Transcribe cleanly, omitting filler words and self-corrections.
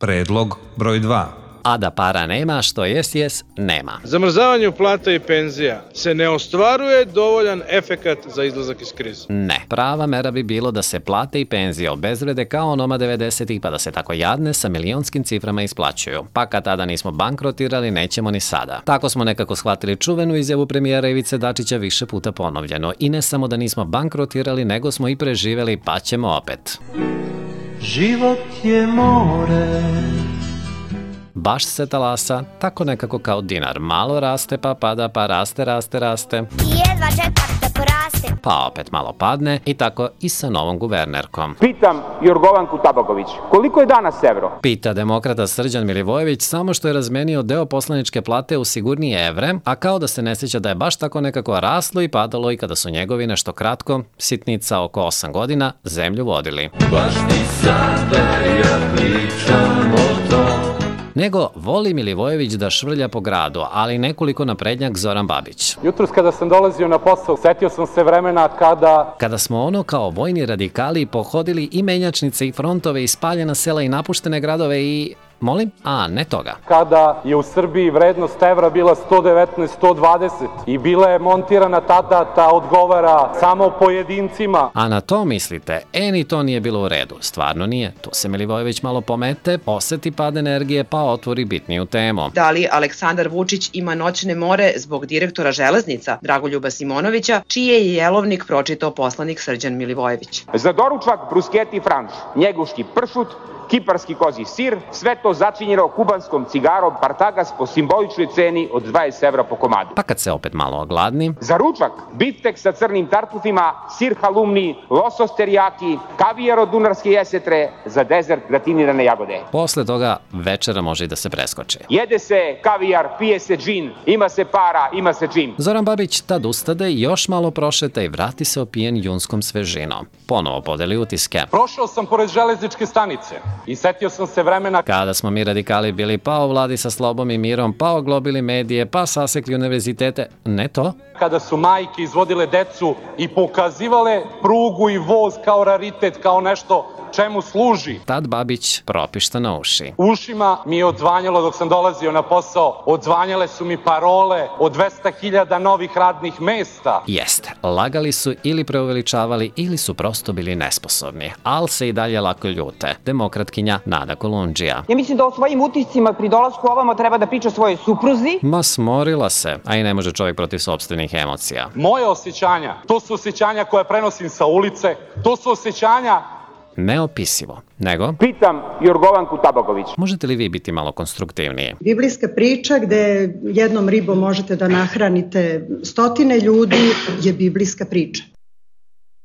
Predlog broj 2. A da para nema, što jes, nema. Zamrzavanju plata i penzija se ne ostvaruje dovoljan efekat za izlazak iz krize. Ne. Prava mera bi bilo da se plate i penzije obezvrede kao onoma 90-ih, pa da se tako jadne sa milionskim ciframa isplaćuju. Pa kad tada nismo bankrotirali, nećemo ni sada. Tako smo nekako shvatili čuvenu izjavu premijera Ivice Dačića više puta ponovljeno. I ne samo da nismo bankrotirali, nego smo i preživeli, pa ćemo opet. Život je more. Baš se talasa, tako nekako kao dinar. Malo raste pa pada, pa raste. I jedva čekam da poraste. Pa opet malo padne i tako i sa novom guvernerkom. Pitam Jorgovanku Tabaković, koliko je danas evro? Pita demokrata Srđan Milivojević, samo što je razmenio deo poslaničke plate u sigurnije evre, a kao da se ne sjeća da je baš tako nekako raslo i padalo i kada su njegovi nešto kratko, sitnica oko 8 godina, zemlju vodili. Baš ti sada ja pričam o tom. Nego voli Milivojević da švrlja po gradu, ali nekoliko naprednjak Zoran Babić. Jutros kada sam dolazio na posao, setio sam se vremena kada smo ono kao vojni radikali pohodili i menjačnice i frontove i spaljena sela i napuštene gradove i... Molim? A, ne toga. Kada je u Srbiji vrednost evra bila 119, 120 i bila je montirana tada ta odgovara samo pojedincima. A na to mislite, ni to nije bilo u redu. Stvarno nije. Tu se Milivojević malo pomete, oseti pad energije pa otvori bitniju temu. Da li Aleksandar Vučić ima noćne more zbog direktora železnica Dragoljuba Simonovića, čiji je jelovnik pročitao poslanik Srđan Milivojević? Za doručak brusketi franš, njeguški pršut, kiparski kozji sir, sve to začinjeno kubanskom cigarom Partagas po simboličnoj ceni od 20 evra po komadu. Pa kad se opet malo ogladni... Za ručak, biftek sa crnim tartufima, sir halumni, losos terijaki, kavijar od dunarske jesetre, za dezert gratinirane jagode. Posle toga večera može i da se preskoči. Jede se kavijar, pije se džin, ima se para, ima se čim. Zoran Babić tad ustade, još malo prošeta i vrati se opijen junskom svežinom. Ponovo podeli utiske. Prošao sam pored železničke stanice i setio sam se vremena kada smo mi radikali bili pa u vladi sa slobom i mirom, pa oglobili medije, pa sasekli univerzitete. Ne to? Kada su majke izvodile decu i pokazivale prugu i voz kao raritet, kao nešto čemu služi. Tad Babić propišta na uši. Ušima mi je odzvanjalo dok sam dolazio na posao, odzvanjale su mi parole o 200.000 novih radnih mesta. Jeste, lagali su ili preuveličavali ili su prosto bili nesposobni, ali se i dalje lako ljute. Demokratkinja Nada Kolundžija. Ja mislim da o svojim utiscima pri dolasku ovamo treba da priča svojoj supruzi. Ma smorila se, a i ne može čovjek protiv sopstvenih emocija. Moje osjećanja, to su osjećanja koje prenosim sa ulice, to su osjećanja neopisivo. Nego? Pitam Jorgovanku Tabaković. Možete li vi biti malo konstruktivniji? Biblijska priča gde jednom ribom možete da nahranite stotine ljudi je biblijska priča.